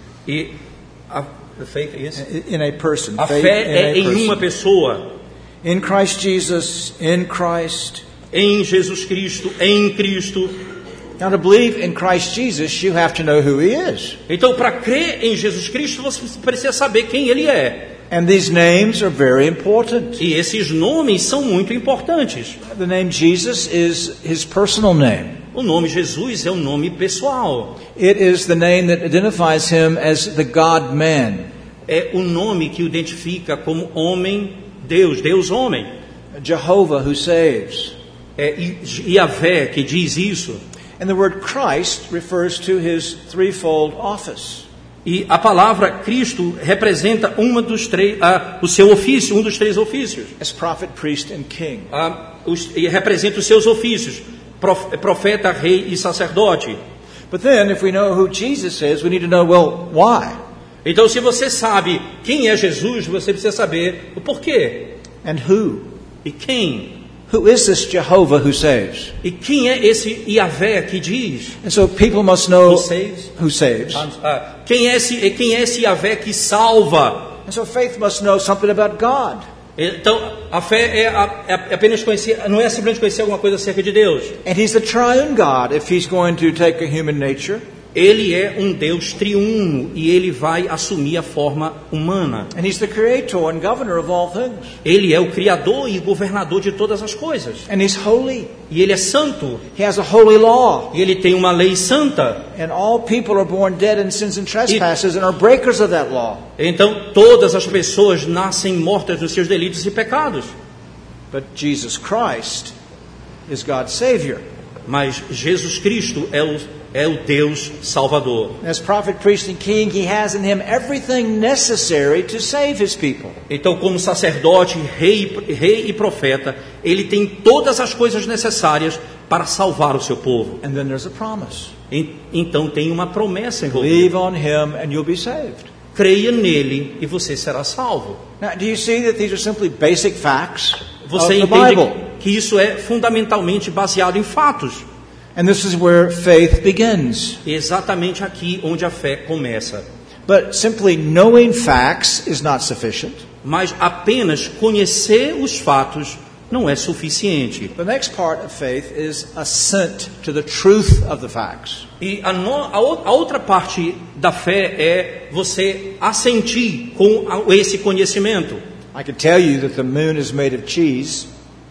E a, faith is? In a person. A Faith fé in é a em person. uma pessoa. In Christ Jesus, in Christ. Em Jesus Cristo, em Cristo. Now, to believe in Christ Jesus, you have to know who He is. Então, para crer em Jesus Cristo, você precisa saber quem Ele é. And these names are very important. E esses nomes são muito importantes. The name Jesus is His personal name. O nome Jesus é um nome pessoal. It is the name that identifies Him as the God-man. É o nome que o identifica como homem, Deus, Deus homem. Jehovah who saves. É Yahvé que diz isso. And the word Christ refers to His threefold office. E a palavra Cristo representa uma dos três, uh, o seu ofício, um dos três ofícios. As prophet, priest and king. Uh, os, e representa os seus ofícios, prof, profeta, rei e sacerdote. But then, if we know who Jesus is, we need to know, well, why? Então, se você sabe quem é Jesus, você precisa saber o porquê. And who? E quem? Who is this Jehovah who saves? E quem é esse Yahvé que diz? And so people must know Who saves? who saves. Ah, quem é esse, quem é esse Yahvé que salva? And so faith must know something about God. Então, a fé é, é apenas conhecer, não é simplesmente conhecer alguma coisa acerca de Deus. And He's the triune God if He's going to take a human nature. Ele é um Deus triuno e ele vai assumir a forma humana. And He's the creator and governor of all things. Ele é o criador e governador de todas as coisas. And He's holy. E ele é santo. He has a holy law. E ele tem uma lei santa. And all people are born dead in sins and trespasses and are breakers of that law. Então todas as pessoas nascem mortas nos seus delitos e pecados. But Jesus Christ is God's Savior. Mas Jesus Cristo é o É o Deus Salvador. As prophet, priest and king, He has in Him everything necessary to save His people. Então, como sacerdote, rei, rei e profeta, ele tem todas as coisas necessárias para salvar o seu povo. And then there's a promise. E, então tem uma promessa envolvida. Believe on Him and you'll be saved. Creia nele e você será salvo. Now, do you see that these are simply basic facts Você of the entende Bible? que isso é fundamentalmente baseado em fatos. And this is where faith begins. Exatamente aqui onde a fé começa. But simply knowing facts is not sufficient. Mas apenas conhecer os fatos não é suficiente. The next part of faith is assent to the truth of the facts. E a, no, a, a outra parte da fé é você assentir com a, esse conhecimento. I could tell you that the moon is made of cheese.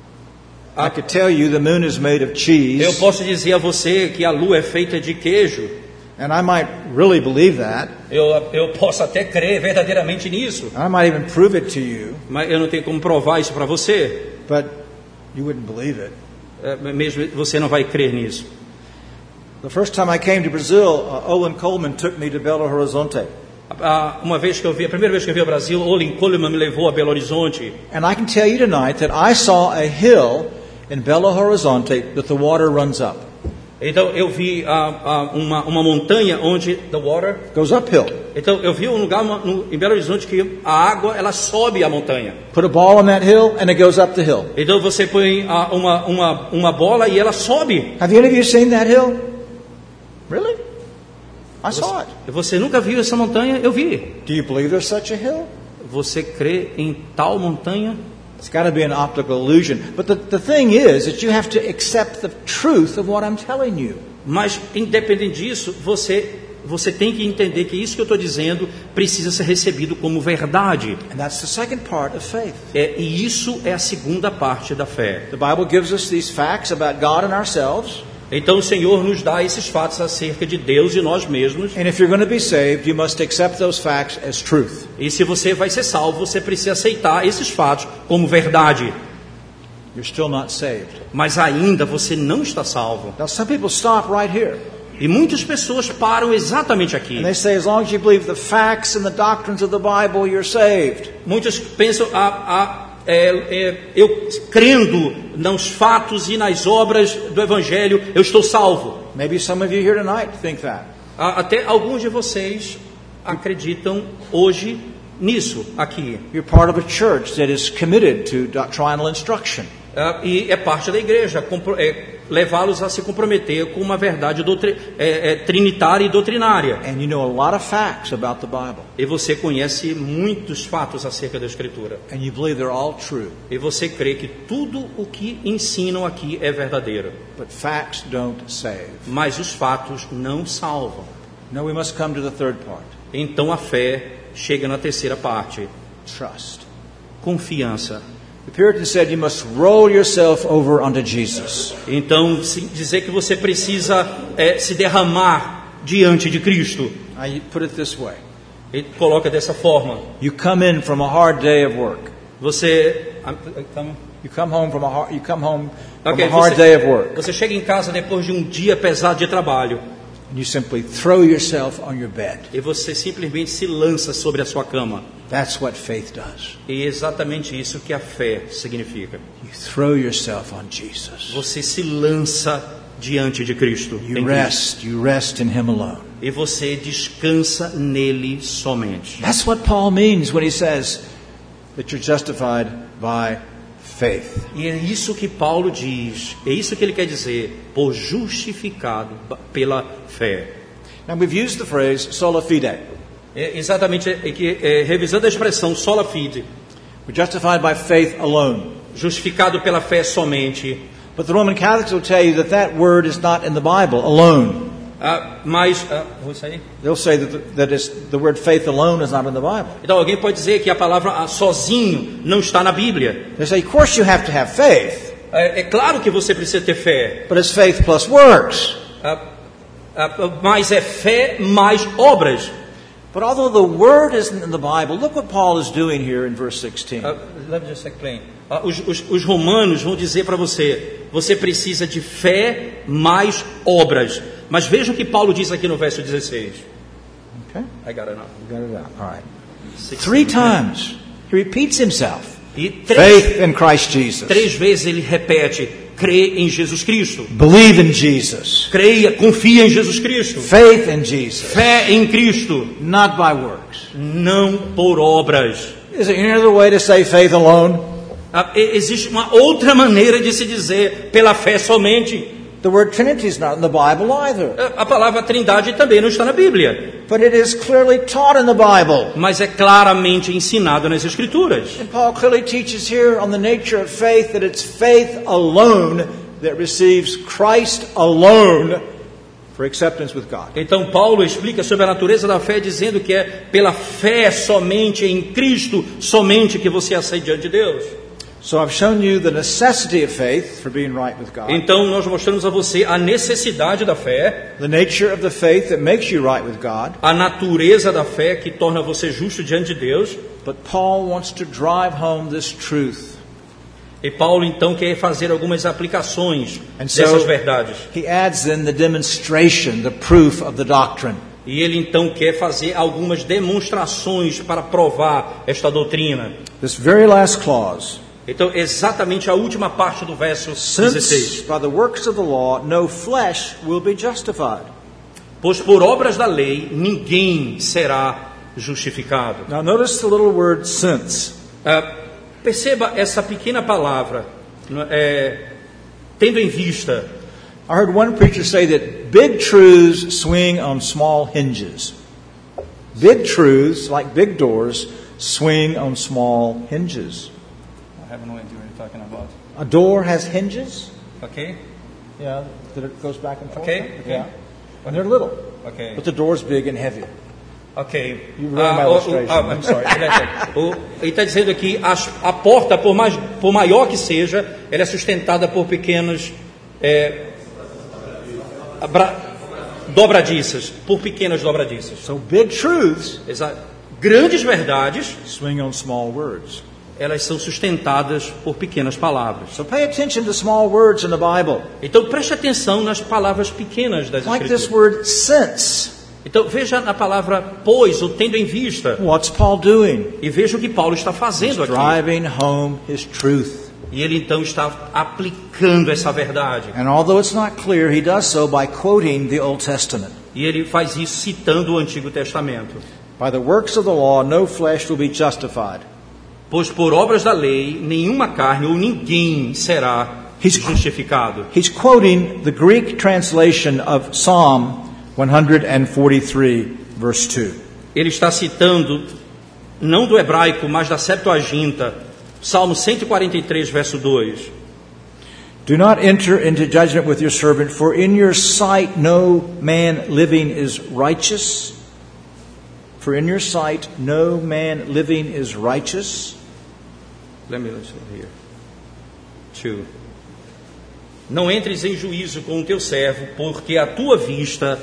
I could tell you the moon is made of cheese. Eu posso dizer a você que a lua é feita de queijo. And I might really believe that. Eu, eu posso até crer verdadeiramente nisso. I might even prove it to you. Mas eu não tenho como provar isso para você. But you wouldn't believe it. É, mesmo você não vai crer nisso. The first time I came to Brazil, uh, Olin Coleman took me to Belo Horizonte. Uma vez que eu vi, a primeira vez que eu vi o Brasil, Olin Coleman me levou a Belo Horizonte. And I can tell you tonight that I saw a hill in Belo Horizonte that the water runs up. Então eu vi uh, uh, uma, uma montanha onde the water goes uphill. Então eu vi um lugar no, em Belo Horizonte que a água ela sobe a montanha. Put a ball on that hill and it goes up the hill. Então você põe uh, uma, uma, uma bola e ela sobe. Have any of you seen that hill? Really? I Você, saw it. você nunca viu essa montanha? Eu vi. Do you believe there's such a hill? Você crê em tal montanha? It's got to be an optical illusion. But the, the thing is that you have to accept the truth of what I'm telling you. Mas, independente disso, você, você tem que entender que isso que eu estou dizendo precisa ser recebido como verdade. And that's the second part of faith. É, e isso é a segunda parte da fé. The Bible gives us these facts about God and ourselves. Então o Senhor nos dá esses fatos acerca de Deus e nós mesmos. And if you're going to be saved, you must accept those facts as truth. E se você vai ser salvo, você precisa aceitar esses fatos como verdade. You're still not saved. Mas ainda você não está salvo. Now some people stop right here. E muitas pessoas param exatamente aqui. And they say as long as you believe the facts and the doctrines of the Bible, you're saved. Muitos pensam a, a É, é, eu crendo nos fatos e nas obras do Evangelho, eu estou salvo. Maybe some of you here tonight think that. Até alguns de vocês acreditam hoje nisso aqui. You're part of a church that is committed to doctrinal instruction. Uh, e é parte da igreja é, levá-los a se comprometer com uma verdade doutri, é, é, trinitária e doutrinária. And you know a lot of facts about the Bible. E você conhece muitos fatos acerca da Escritura. And you believe they're all true. E você crê que tudo o que ensinam aqui é verdadeiro. But facts don't save. Mas os fatos não salvam. Now we must come to the third part. Então a fé chega na terceira parte. Trust. Confiança. The Puritans said you must roll yourself over onto Jesus. Então, dizer que você precisa é, se derramar diante de Cristo. I put it this way. Ele coloca dessa forma. You come in from a hard day of work. Você You come home from a hard, you come home from okay, a hard você, day of work. Você chega em casa depois de um dia pesado de trabalho. And you simply throw yourself on your bed. E você simplesmente se lança sobre a sua cama. That's what faith does. E é exatamente isso que a fé significa. You throw yourself on Jesus. Você se lança diante de Cristo. You rest, you rest in him alone. E você descansa nele somente. That's what Paul means when he says that you're justified by faith. E é isso que Paulo diz, é isso que ele quer dizer, por justificado pela fé. Now we've used the phrase sola fide. É exatamente, é que, é, revisando a expressão sola fide, We're justified by faith alone. Justificado pela fé somente. But the Roman Catholics will tell you that that word is not in the Bible, alone. Ah, mas, ah, vou sair? They'll say that, the, that is, the word faith alone is not in the Bible. Então alguém pode dizer que a palavra ah, sozinho não está na Bíblia. They say, of course you have to have faith. É, é claro que você precisa ter fé. But it's faith plus works. Ah, ah, mas é fé mais obras. But although the word isn't in the Bible, look what Paul is doing here in verse sixteen. Uh, let me just explain. Uh, os, os, os romanos vão dizer para você, você precisa de fé mais obras. Mas veja o que Paulo diz aqui no verso dezesseis. Okay? I got it now. You got it out. All right. Three times he repeats himself. E três, Faith in Christ Jesus. três vezes ele repete, crê em Jesus Cristo. Believe in Jesus. Creia, confia em Jesus Cristo. Faith in Jesus. Fé em Cristo. Not by works. Não por obras. Is there any other way to say faith alone? Uh, existe uma outra maneira de se dizer pela fé somente. The word Trinity is not in the Bible either. A palavra Trindade também não está na Bíblia. But it is clearly taught in the Bible. Mas é claramente ensinado nas Escrituras. And Paul clearly teaches here on the nature of faith that it's faith alone that receives Christ alone for acceptance with God. Então Paulo explica sobre a natureza da fé dizendo que é pela fé somente em Cristo somente que você aceita diante de Deus. So I've shown you the necessity of faith for being right with God. Então nós mostramos a você a necessidade da fé, The nature of the faith that makes you right with God. a natureza da fé que torna você justo diante de Deus. But Paul wants to drive home this truth. E Paulo então quer fazer algumas aplicações And so dessas verdades. he adds then the demonstration, the proof of the doctrine. E ele então quer fazer algumas demonstrações para provar esta doutrina. This very last clause. Então, exatamente a última parte do verso dezesseis. Since by the works of the law no flesh will be justified. Pois por obras da lei ninguém será justificado. Now notice the little word since. Uh, perceba essa pequena palavra, é, tendo em vista. I heard one preacher say that big truths swing on small hinges. Big truths, like big doors, swing on small hinges. I have no idea what you're talking about. A door has hinges. Okay? Yeah, that it goes back and forth. Okay, okay. Yeah. And they're little. Okay. But the door's big and heavy. Ok. You ruined my Ah, o- o- illustration. ah, I'm sorry. Ele é- o- ele está dizendo aqui, as- a porta, por, mais, por maior que seja, ela é sustentada por pequenos é, abra- dobradiças, por pequenas dobradiças. So big truths Exa- Grandes verdades, swing on small words. elas são sustentadas por pequenas palavras. So pay attention to small words in the Bible. Então preste atenção nas palavras pequenas das Like this Escrituras. word since. Então veja na palavra pois, ou tendo em vista, What's Paul doing? e veja o que Paulo está He's fazendo aqui. driving home his truth. E ele então está aplicando essa verdade. And although it's not clear, he does so by quoting the Old Testament. E ele faz isso citando o Antigo Testamento. By the works of the law, no flesh will be justified. Pois por obras da lei, nenhuma carne ou ninguém será He's- justificado. He's quoting the Greek translation of Psalm one forty-three, verse two. Ele está citando, não do hebraico, mas da Septuaginta, Salmo cento e quarenta e três, verso dois. Do not enter into judgment with your servant, for in your sight no man living is righteous. For in your sight no man living is righteous. Let me listen here. Two. Não entres em juízo com o teu servo, porque à tua vista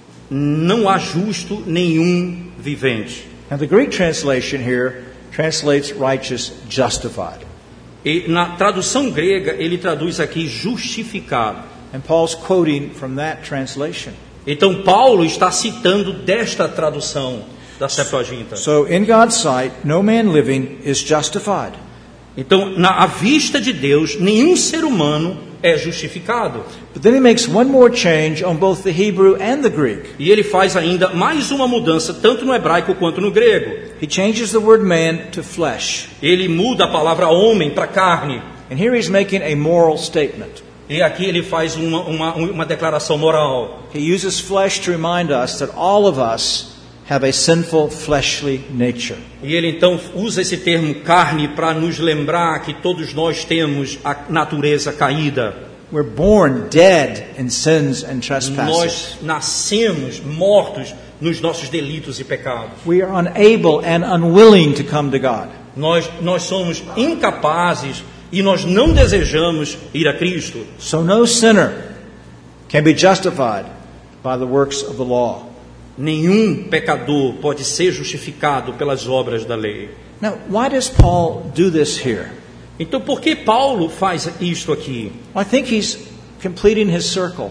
não há justo nenhum vivente. Now the Greek translation here translates righteous justified. E na tradução grega, ele traduz aqui justificado. And Paul's quoting from that translation. Então Paulo está citando desta tradução da Septuaginta. So in God's sight, no man living is justified. Então, na à vista de Deus, nenhum ser humano é justificado. But then he makes one more change on both the Hebrew and the Greek. E ele faz ainda mais uma mudança, tanto no hebraico quanto no grego. He changes the word man to flesh. Ele muda a palavra homem para carne. And here he's making a moral statement. E aqui ele faz uma, uma, uma declaração moral. He uses flesh to remind us that all of us have a sinful fleshly nature. E ele então usa esse termo carne para nos lembrar que todos nós temos a natureza caída. We're born dead in sins and trespasses. Nós nascemos mortos nos nossos delitos e pecados. We are unable and unwilling to come to God. Nós, nós somos incapazes e nós não desejamos ir a Cristo. So no sinner can be justified by the works of the law. Nenhum pecador pode ser justificado pelas obras da lei. Now, why does Paul do this here? Então, por que Paulo faz isto aqui? Well, I think he's completing his circle.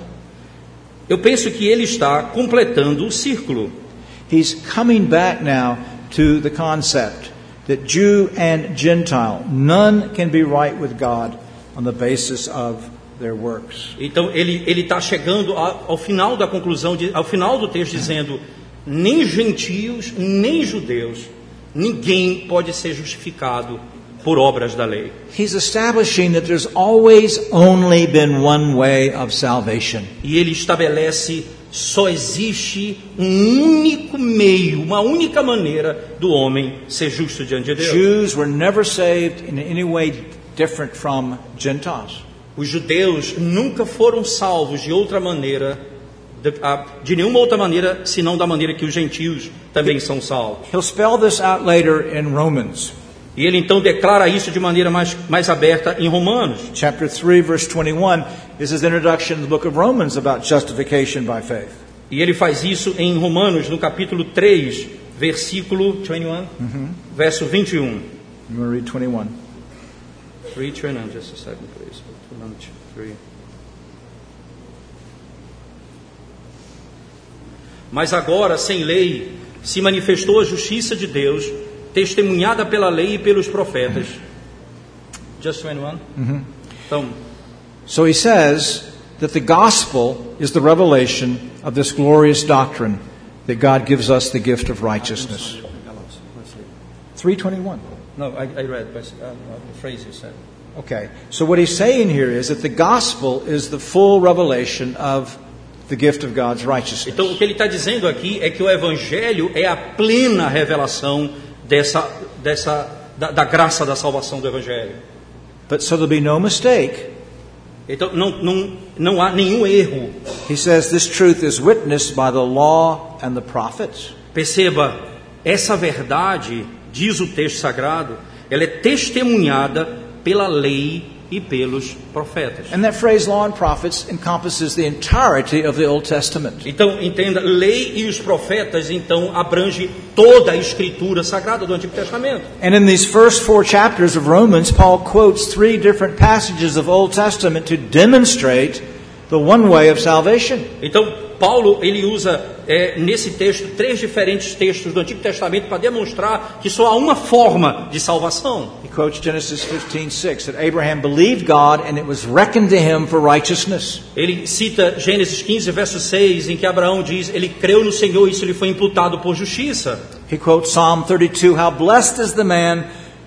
Eu penso que ele está completando o círculo. He's coming back now to the concept that Jew and Gentile, none can be right with God on the basis of their works. Então, ele ele está chegando ao, ao final da conclusão, de, ao final do texto, dizendo: nem gentios, nem judeus, ninguém pode ser justificado por obras da lei. He's establishing that there's always only been one way of salvation. E ele estabelece: só existe um único meio, uma única maneira do homem ser justo diante de Deus. Jews were never saved in any way different from Gentiles. Os judeus nunca foram salvos de outra maneira, de, de nenhuma outra maneira, senão da maneira que os gentios também são salvos. He'll spell this out later in Romans, E ele então declara isso de maneira mais, mais aberta em Romanos. chapter three, verse twenty-one is his introduction to the book of Romans about justification by faith. E ele faz isso em Romanos, no capítulo três, versículo vinte e um, Mm-hmm. verso vinte e um. I'm going to read twenty-one. Read twenty-one, just a second, please. three. Mas agora, sem lei, se manifestou a justiça de Deus, testemunhada pela lei e pelos profetas. Just twenty-one? Mm-hmm. Então, So he says that the gospel is the revelation of this glorious doctrine that God gives us the gift of righteousness. three twenty-one. no, I, I read, but uh, the phrase you said. Okay. So what he's saying here is that the gospel is the full revelation of the gift of God's righteousness. Então, o que ele está dizendo aqui é que o Evangelho é a plena revelação dessa, dessa, da, da graça da salvação do Evangelho. But so there'll be no mistake. Então não, não, não há nenhum erro. He says this truth is witnessed by the law and the prophets. Perceba, essa verdade, diz o texto sagrado, ela é testemunhada pela lei e pelos profetas. And that phrase law and prophets encompasses the entirety of the Old Testament. Então, entenda, lei e os profetas, então, abrange toda a escritura sagrada do Antigo Testamento. And in these first four chapters of Romans, Paul quotes three different passages of Old Testament to demonstrate the one way of salvation. Então, Paulo, ele usa é, nesse texto três diferentes textos do Antigo Testamento para demonstrar que só há uma forma de salvação. He quotes Genesis fifteen six, that Abraham believed God and it was reckoned to him for righteousness. Ele cita Gênesis quinze, verso seis, em que Abraão diz, ele creu no Senhor e isso lhe foi imputado por justiça. He quotes Psalm thirty-two, how blessed is the man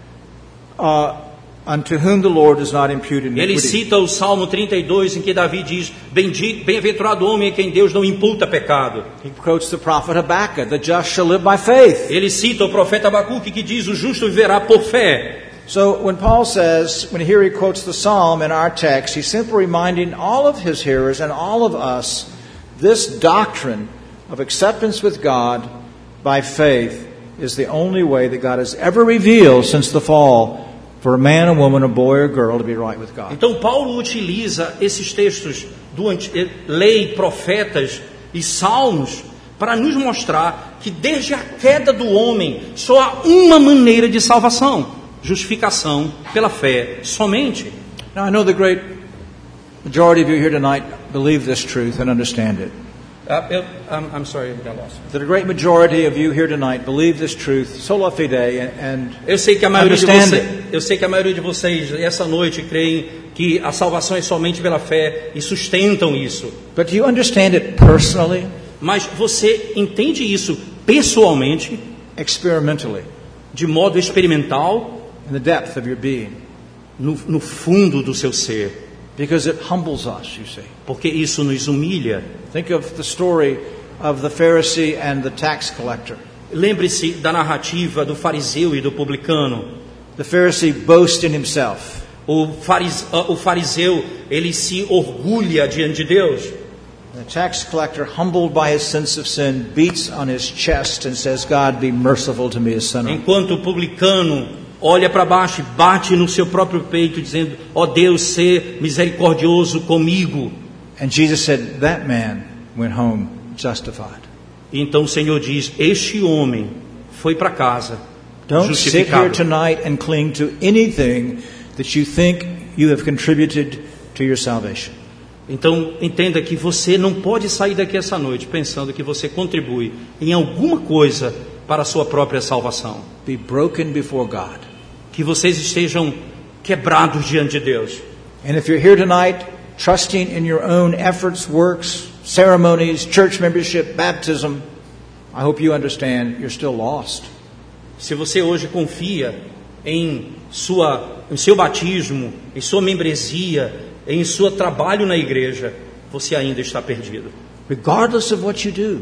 uh, unto whom the Lord does not impute iniquity. Ele cita o Salmo trinta e dois, em que Davi diz, bendito, bem-aventurado o homem em quem Deus não imputa pecado. He quotes the prophet Habakkuk, the just shall live by faith. Ele cita o profeta Abacuque, que diz, o justo viverá por fé. So when Paul says, when here he quotes the Psalm in our text, he's simply reminding all of his hearers and all of us this doctrine of acceptance with God by faith is the only way that God has ever revealed since the fall for a man, a woman, a boy, or girl to be right with God. Então Paulo utiliza esses textos do anti- lei, profetas e salmos para nos mostrar que desde a queda do homem só há uma maneira de salvação: justificação pela fé somente. Now I know the great majority of you here tonight believe this truth and understand it. Uh, eu, I'm, I'm sorry, I got lost. That a great majority of you here tonight believe this truth, sola fide, and, and Eu sei que a maioria de understand vocês, it. eu sei que a maioria de vocês essa noite creem que a salvação é somente pela fé e sustentam isso. But do you understand it personally, Mas você entende isso pessoalmente, experimentally, de modo experimental, in the depth of your being? no, no fundo do seu ser? Because it humbles us, you see. Porque isso nos humilha. Think of the story of the Pharisee and the tax collector. Lembre-se da narrativa do fariseu e do publicano. The Pharisee boasts in himself. O, farise, o fariseu, ele se orgulha diante de Deus. The tax collector, humbled by his sense of sin, beats on his chest and says, God, be merciful to me, a sinner. Enquanto o publicano olha para baixo e bate no seu próprio peito, dizendo, ó oh Deus, ser misericordioso comigo. And Jesus said, that man went home justified. E então o Senhor diz, este homem foi para casa Don't sit here justificado. tonight and cling to anything that you think you have contributed to your salvation. Então entenda que você não pode sair daqui essa noite pensando que você contribui em alguma coisa para a sua própria salvação. Be broken before God. Que vocês estejam quebrados diante de Deus. And if you're here tonight trusting in your own efforts, works, ceremonies, church membership, baptism, I hope you understand you're still lost. Se você hoje confia em, sua, em seu batismo, em sua membresia, em seu trabalho na igreja, você ainda está perdido. Regardless of what you do.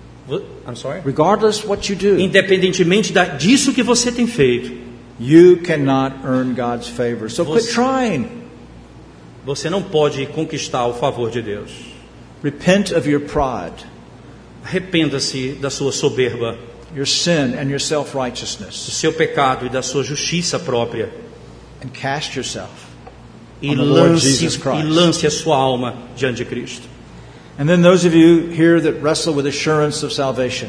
I'm sorry? Regardless what you do. Independentemente da, disso que você tem feito, You cannot earn God's favor. So quit trying. você não pode conquistar o favor de Deus. Repent of your pride, Arrependa-se da sua soberba, your sin and your do self-righteousness, seu pecado e da sua justiça própria, and cast yourself e on the Lord lance, Jesus Christ. e lance a sua alma diante de Cristo. And then those of you here that wrestle with assurance of salvation,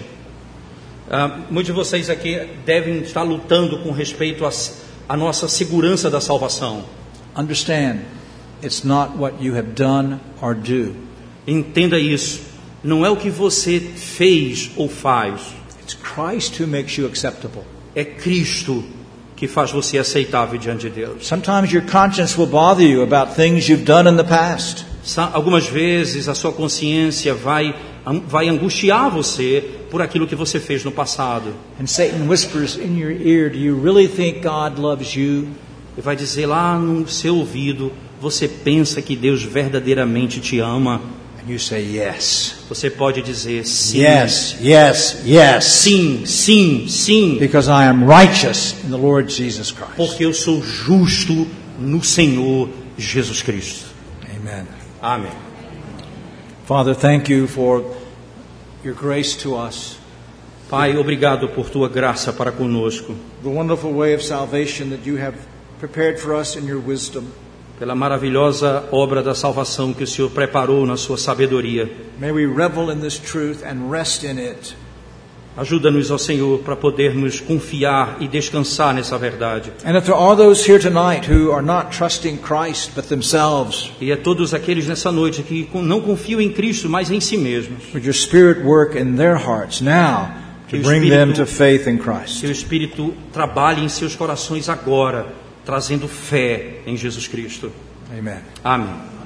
Ah, muitos de vocês aqui devem estar lutando com respeito à à nossa segurança da salvação. understand it's not what you have done or do. Entenda isso. Não é o que você fez ou faz. It's Christ who makes you acceptable. É Cristo que faz você aceitável diante de Deus. Sometimes your conscience will bother you about things you've done in the past. Sa- Algumas vezes a sua consciência vai, am- vai angustiar você por aquilo que você fez no passado. And Satan whispers in your ear, do you really think God loves you? E vai dizer lá no seu ouvido, você pensa que Deus verdadeiramente te ama? And you say yes. Você pode dizer sim. Yes, yes, yes. Sim, sim, sim. Because I am righteous in the Lord Jesus Christ. Porque eu sou justo no Senhor Jesus Cristo. Amen. Amém. Father, thank you for your grace to us. Pai, obrigado por tua graça para conosco, The wonderful way of salvation that you have prepared for us in your wisdom. pela maravilhosa obra da salvação que o Senhor preparou na sua sabedoria. May we revel in this truth and rest in it. Ajuda-nos, ó Senhor, para podermos confiar e descansar nessa verdade. And if there are those here tonight who are not trusting Christ but themselves, E a todos aqueles nessa noite que não confiam em Cristo, mas em si mesmos, would your Spirit work in their hearts now to Que o bring them Espírito- to faith in Christ? que o Espírito trabalhe em seus corações agora, trazendo fé em Jesus Cristo. Amen. Amém.